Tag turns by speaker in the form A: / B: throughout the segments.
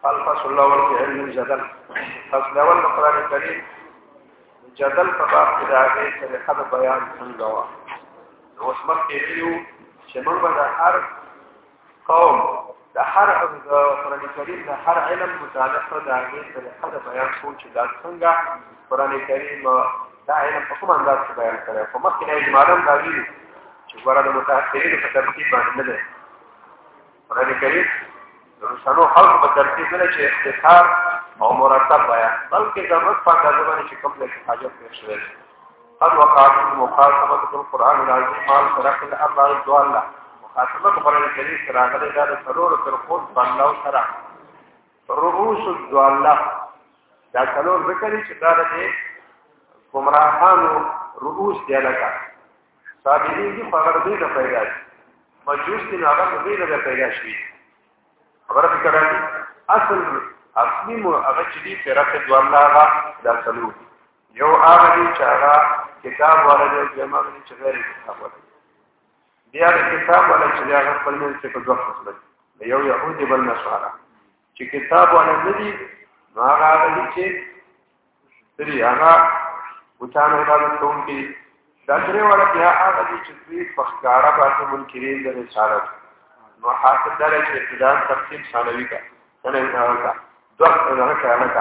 A: الفصل الاول في علم الجدل. فصل الاول د قران کریم جدل په باب کې راغلي طریقه د بیان څنګه و. اوس مخکې ویلو چې موږ د هر قوم د هر قران کریم د هر علم متعلق د هغه طریقه د بیان څو چې دا څنګه قران کریم دا علم په کوم انداز بیان کړی. په مخکې نه اجمالاً دا ویلو چې ګوره د متأخرینو په ترتیب باندې نه دی قران کریم سنو خلق په ترتیب نه چې اختصار او مرتب بیان بلکې ضرورت په اندازه باندې چې کوم څه حاجت نشي. قد وقعت مخاطبه القران العظيم مع شرح الامر الضاله. مخاطبه القران الكريم سره غلې دا ضرور ترخوت باندې سره رؤوس الضاله دا څلور ذکرې چې دا د گمراهانو رؤوس دی لکه صابرین دي خبر دې نه پیدا شي مجوس دي نه هغه دې نه پیدا شي خبره فکر اصل اصلي مو هغه چې دی فرقه دوالله دا څلور یو هغه چې هغه کتاب ورته جمع دي چې غیر کتاب ورته بیا د کتاب ولا چې هغه خپل من څه په دوه فصل یو يهودي بل نصارا چې کتاب ولا ندي هغه چې سری هغه وچانه عبادت کوونکی دا درې ولا بیا هغه چې دوی فخکارا باندې منکرین د رسالت نو حاصل دره چې ابتداء تقسیم ثانوي کا څنګه کا دوه نه کړه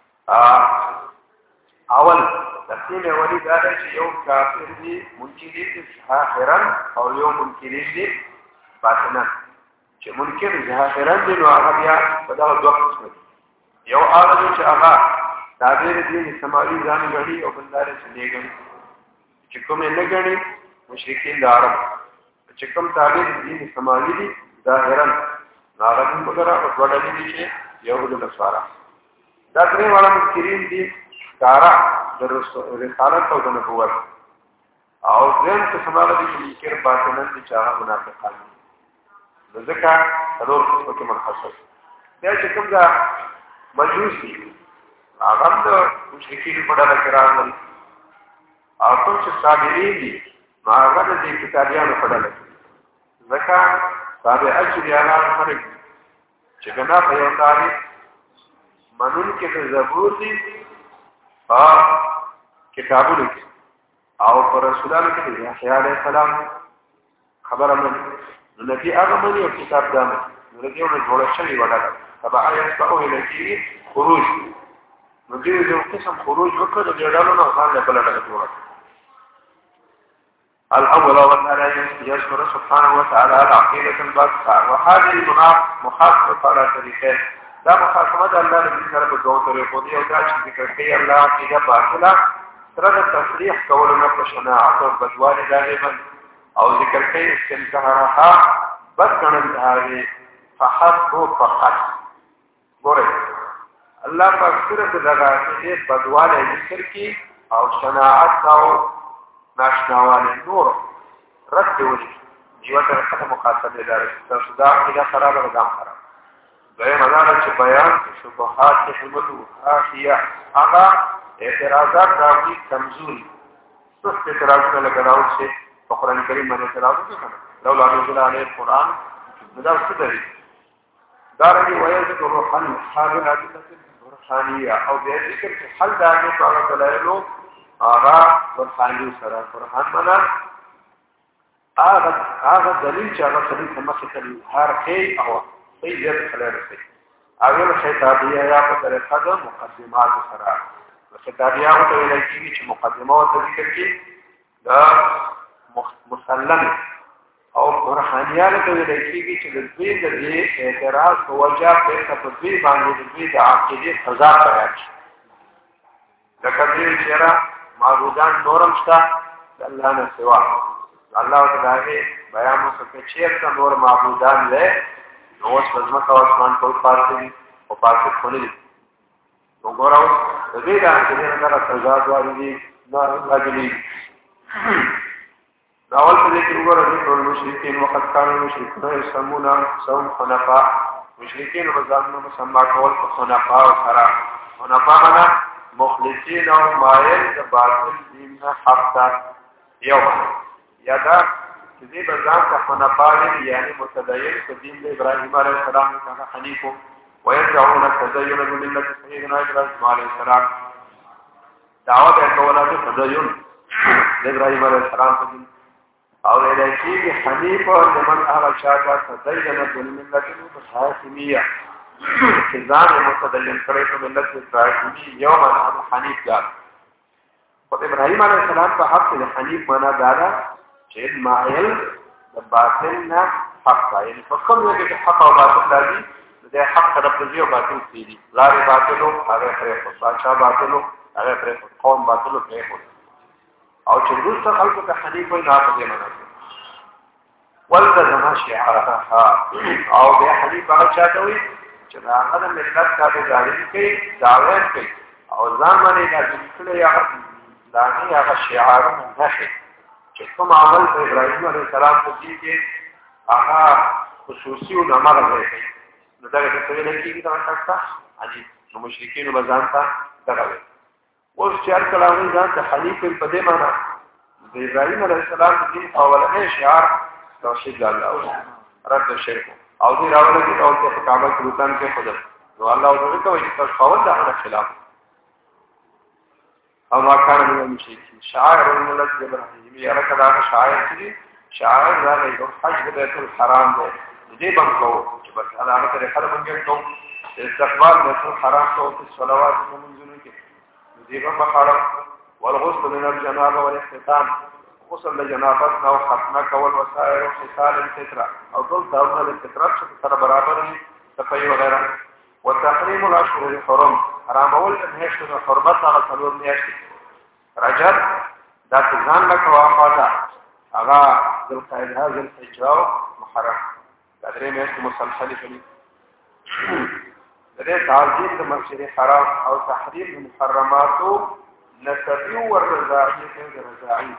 A: اول تقسیم اولی دا چې یو کافر دی منکرین دي ظاهرا او یو منکرین دي باطنا چې منکر ظاهرا دي نو هغه بیا په دا دوه قسم یو هغه چې هغه تعبیر دین سماوي ځان غړي او بندار چې نه غړي چې کوم نه غړي مشرکین د عرب چې کوم تعبیر دین سماوي دي ظاهرا ناغتن وغیرہ او وړاندې دي چې يهود او نصارا دا درې واړه منکرین دي کارا د رسالت او د نبوت او ځین څه سماله دي چې منکر باطنن دي چې هغه منافقان دي ځکه څلور قسمه کې منحصر دا چې کوم دا مجوسی هغه د مشرکین په ډله کې راغلي او کوم چې صابرین دي هغه د کتابیانو په ډله کې ځکه تابع اجریان فرق چې کنا په یو تاریخ منون کې د زبور دي او کتابونه او پر رسولانو کې د یحیی علیه السلام خبره من نبی هغه منی او کتاب دامه نو دې ونه جوړ شوی وړاندې تبع یسبو الیکی خروج نو دې یو قسم خروج وکړ د ډالو نه ځان له بل ډول جوړ الأول والثاني يذكر سبحانه وتعالى العقيدة الباطلة وهذه المخاطبة على طريقين لا مخاطبة الله لذكر بدون طريق ودي وداش ذكر في الله عقيدة باطلة ترى التصريح قول نفس شناعة والبدوان دائما أو ذكر في استنكارها بدنا هذه فحسب فقط قرأ الله فاكسرة لغاية بدوان ذكر کی او شناعت او ناشناواله نور رد ولي دیو ته خدای مخاطب اداره تاسو دا کله خراب او دام خراب دوی مدار چې بیان شبهات حکمت او خاصیه هغه اعتراضات راوي کمزوري څه اعتراض نه لګاو چې په قران کریم باندې اعتراض وکړي لولا نزل علی القران دا څه دی دا رنګ وایي چې روحان حاضر حدیث روحانیه او د ذکر چې حل دا نه تعالی دلایلو آغا ورخانیو سره قرآن منا آغا دلیل چې هغه سړي په مخه کې هر کې او صحیح دې خلل شي اول خطابیه یا په طریقه د مقدمات سره خطابیه او ته ویل کېږي چې مقدمه او ذکر کې دا مسلم او قرآنیانه ته ویل کېږي چې د دې اعتراض او وجه په تفصیل باندې د دې د عقیده فضا راځي لکه دې چې معبودان نورم شتا الله نه سوا الله تعالی بیان وکړي چې څنګه نور معبودان له نو اوس مزمت او اسمان په پاتې او پاتې کولې نو ګورو د دې د انځور سزا دواري نه راځي دا اول په دې کې وګورئ چې ټول مشرکین وخت کانو مشرکین سمونه سوم خنفاء مشرکین وزانو مسما کول خنفاء او سره خنفاء معنا مخلصین او مایل د باطل دین حق تا یو یا دا چې دې بزان ته خنفاء یعنی متدین په دین د ابراهیم علیه السلام څخه حنیف ويدعون التدين بملة سيدنا إبراهيم عليه السلام دعوة کوله د تدین د ابراهيم عليه السلام او الهي حنيف لمن هغه شاته تدين بالملة الهاشمية ځان متدین کړی په ملت ابراهیمي یوم حنیف قال او ابراهيم عليه السلام په حق د حنیف معنا دا چې مایل د باطل نه حق یعنی په کوم یو کې حق او باطل لري د حق طرف ته او باطل دي لارې باطلو هغه پرې په بادشاہ باطلو هغه پرې په قوم باطلو پرې او چې دوی خلکو ته حنیف وي نه په دې معنا ولزم شعارها او به حنیف هغه چاته وي چې هغه ملت تابعداري کوي دعوت کوي او ځان باندې د ټول یا دانی هغه شعارونه نه چې کوم عمل د ابراهيم عليه السلام په دې کې هغه خصوصي او نماز دی نو دا څه ویل کېږي دا تاسو حدیث نو مشرکین وبزان ته دغه اوس چې هر کلامي ځان د حنیف په دې معنا د ابراهيم عليه السلام د دین اولنې شعار توحید الله رد شرک او دې راوړل چې او په کعبه کې روتان کې خدای نو الله او دې کوي چې تاسو خاوند د خلاف او ما كان من المشركين شعائر الملة الإبراهيمية ركض شعائر كذي شعائر ذلك حج بيت الحرام ده دې بنکو چې بس علاوه تر حرم کې ته استقبال بیت الحرام او الصلوات ومنځونو کې دې بنکو والغسل من الجنابه والاختتام غسل الجنابه او ختمه کول وسائر خصال الفطره او ټول داونه الفطره چې سره برابر دي صفای وغيرها وتحريم الاشهر الحرم حرام اول میاشتو د حرمت هغه څلور میاشتې رجب دا ځان له کوافاته هغه ذوالقعده ذوالحجه محرم دا درې میاشتې مسلسلې کړي درې تعظیم د مسجد حرام او تحریم المحرمات نسبي والرضاعي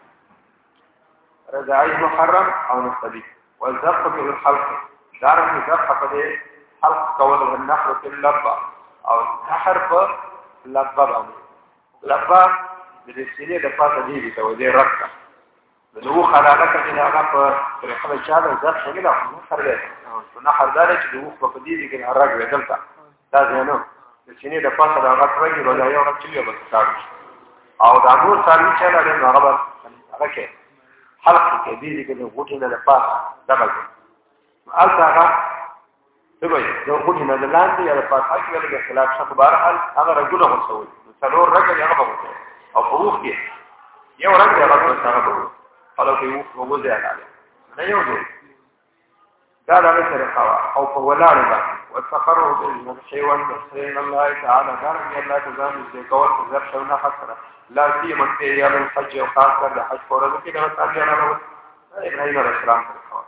A: رضاعي محرم او نسبي والذبح بالحلق دارنګ ذبح په حلق کول النحر في اللبه او نحر په لبه باندې لبه د سینې د پاتې دی ته ودی رکړه نو خلاله کله هغه په طریقه چاله ذبح نه لا نحر دی او نحر دار چې د وخت په دې کې هرګ ودلته دا ځنه د سینې د پاتې هغه پرې ولای او چې یو بس او د امور ثاني چې له هغه کې حلق کې دې کې د غوټې نه پاتې دغه البته دوی یو غوټه نه لاندې یا په پاسه کې ولې خلاف شخ بهرحال هغه رګونه وسوي څلور رګ یې هغه وته او په وخت کې یو رګ یې هغه څنګه خلک یې وګوري علاوه نه یو دی دا د طریقه او په ولاړ باندې والتقرب بالمشي والنصرين الله تعالى دارنګ الله تزام دې کول په ځر شو نه خطر لا سيما في ايام الحج او خاص کر د حج فورز کې دا تعالی نه ابراهيم عليه السلام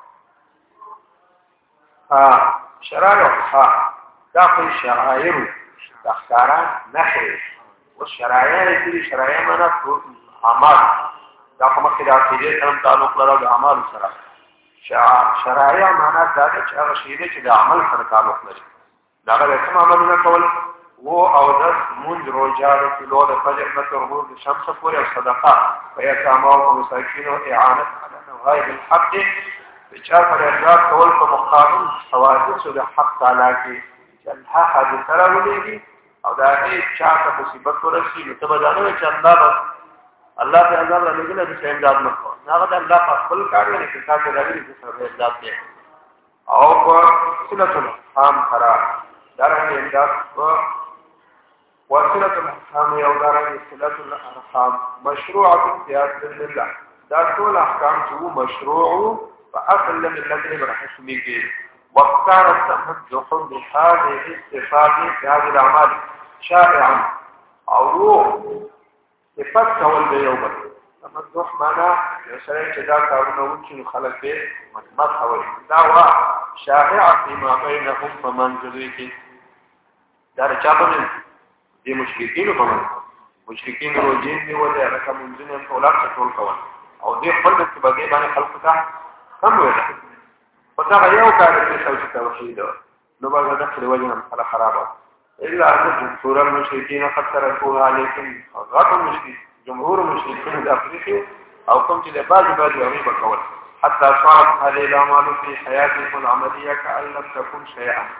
A: شرائع داخل شرائع اختاران نحوه والشرائع دي شرائع معنا اعمال دا کومه کې د عقیدې سره تعلق لري د اعمال سره شرائع معنا دا چې هغه شی دی چې د عمل سره تعلق لري دا غوښتل کوم عملونه کول وو او د مونږ روزه د کلو د فجر نه تر غروب شمس پورې او صدقه ويتامى ومساكين واعانه على نوائب الحق چا پر اعتراض کول په مقابل حوادث د حق تعالی کې چې الله حادث سره ولېږي او دا هیڅ چا ته مصیبت ورسي نو ته بدانه چې الله په عذاب راغلی د امداد نه کوي هغه د الله په خپل کار نه کې تاسو راغلي چې سره امداد دی او په صلت الرحم سره درنګ امداد او وصلت الرحم یو درنګ صلت الرحم مشروعه زیات لله دا ټول احکام چې مشروع فأصل من الذين برحسمي فيه واختار التمدح بهذه الصفات في هذه الأعمال شائعا أو روح يفتح والبيوبة تمدح معنا يسرين كذا كارونه وكي خلق به مدمت حولي دعوة شائعة فيما بينهم فمن ذريك دار چاپن دي مشركين فمن مشركين روجين دي ولي أركا منزنين أولاد شطول كوان او دي خلق تبقى باني خلقتا هم ویل پتہ یو کار چې څه توحید نو باندې داخله وجه مسله خرابه الا ان جمهور المشركين قد تركوها لكن غلط المشركين جمهور المشركين داخلي او کوم چې بعض غریب کول حتى صارت هذه الاعمال في حياتهم العمليه كأن لم تكن شيئا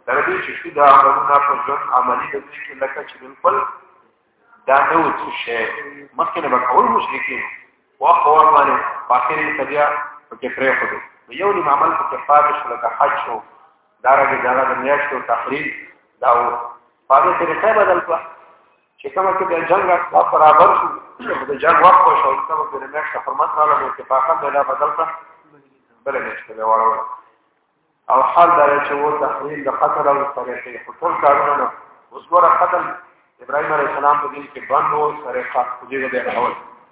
A: در دې چې دا عملونه په ژوند عملي د دې کې لکه چې بالکل دا نو څه شي مخکې نه وکول مشرکین واخور باندې فاخرین تبیا په پرې خو یو نیم عمل په پاتې شو لکه حج شو دارنګه دا د میاشتو تحریم دا و په دې طریقې بدل کړ چې کومه کې د جنگ وخت برابر شو د جنگ وخت شو چې په دې میاشت حرمت راغله اتفاقا دا بدل کړ بل میاشت له وړاندې او حال دا چې و تحریم د قتل او طریقې ټول کارونه اوس ګوره قتل ابراهيم عليه السلام په دې کې باندې سرقه په دې د اول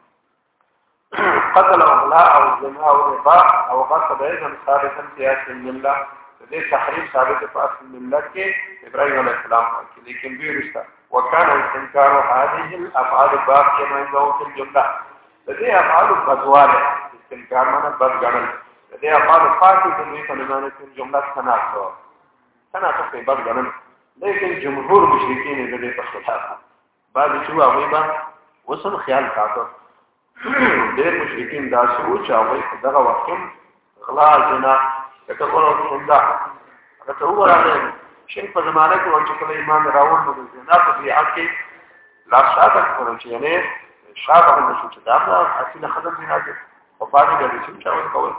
A: قتل او غلا او زنا او ربا او غصب ايضا ثابتا في اصل المله دې تحریم ثابت په اصل المله کې ابراهيم عليه السلام کې لیکن به رستا وكان استنكار هذه الافعال الباقيه ما عنده في الجمله دې افعال بدواله استنكار معنا بد غنل دې افعال فاتو دې کلمانه په جمله تناسو په بد غنل لیکن جمهور مشرکین دې په خلاف بعد چې هغه به وسم خیال ساتو ډېر مشرکین دا سوچ او دغه وخت غلا جنا کتهورو څنګه هغه وګورئ چې په زمانه کې چې کله ایمان راوړل نو زنا په بیعت کې لا شاته کول چې نه شاته نشو چې دا اصلي خدمت نه ده او باندې د دې چې کول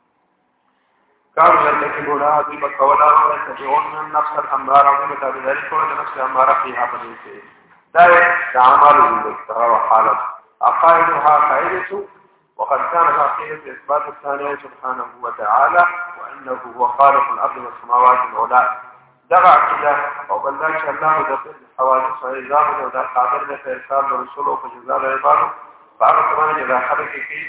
A: كانوا يرتكبون هذه القولا ويتبعون النفس الأمارة ومتى بذلك ولد نفس الأمارة فيها فليسه ذلك تعمل بالمستوى وحالة عقائدها قائدة وقد كانت عقيدة إثبات الثانية سبحانه وتعالى وإنه هو خالق الأرض والسماوات العلى دغع عقيدة وبلغ الله دخل الحوادث وإعظام وذا قادر لإرسال الرسول وجزاء العباد فعلى كمان إذا حرك فيه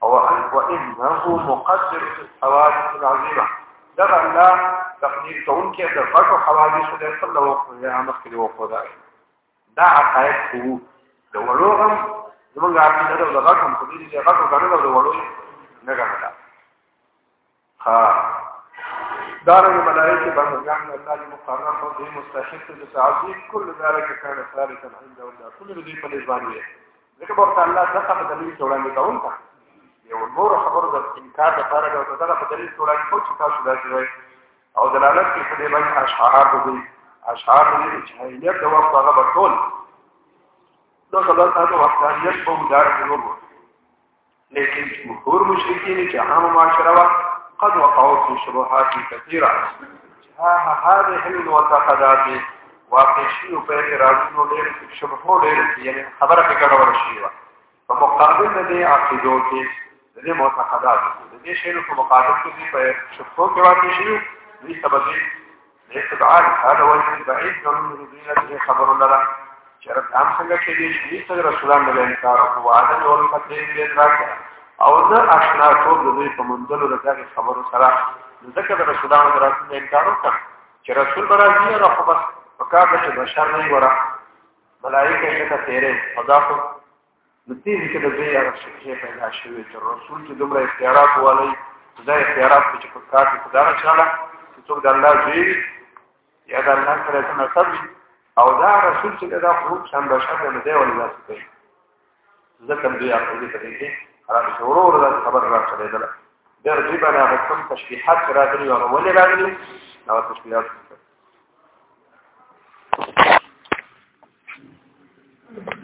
A: وإنه مقدر في الحوادث العظيمة دغع الله تقدير كون کې د فرق حوادث د خپل وقت یا مخکې وقت دا عقاید وو د وړوغم زمونږ عقیده د غټم په دې چې غټو غړو د وړو نه غړل ها دارنګ ملائکه باندې الله المقرر او دې مستحق د تعظیم كل ذلك كان ثابتا عند الله كل دې په ځوان وي ځکه ورته الله دغه په دلیل جوړاندې کوم یو نور خبر د انکار لپاره دا دغه په دلیل جوړاندې کوم چې تاسو داسې او دلالت کې په دې باندې اشعار دې چې هیڅ د وخت هغه بټول نو خبر تاسو وختانیت په مدار کې وګورئ لیکن جمهور مشرکین چې عام معاشره قد وقعوا في شبهات كثيرة هذه المعتقدات واقعي په اعتراضونو ډېر شبهو ډېر یعنی خبره کې کړه ورشي په مقابل د عقیدو کې د معتقدات د دې شیانو په مقابل کې په شبهو کې واقع شي دې سبب استدعاء هذا وجه بعيد من دين خبر لنا شرط عام څنګه کې دي چې رسولان له انکار او وعده او فتنې دې راځي او نه آشنا ټول دې په منځلو راځي خبرو سره ذکر رسولان دراسته انکار وکړ چې رسول راځي او خو بس وکړه چې بشر نه وره ملائکه یې ته تیرې خدا خو نتیجه کې د دې هغه شی پیدا شوی چې رسول چې دومره اختیارات ولې دا اختیارات چې په کار کې خدای تعالی څوک د الله دی یا د الله سره نسب او دا رسول چې دا خروج شان بشر نه دی ولې تاسو کوي ذکر دی هغه دې طریقې خراب شورو ور خبر راځي دا د دې باندې کوم تشبيهات راغلي او ولې راغلي نو تشبيهات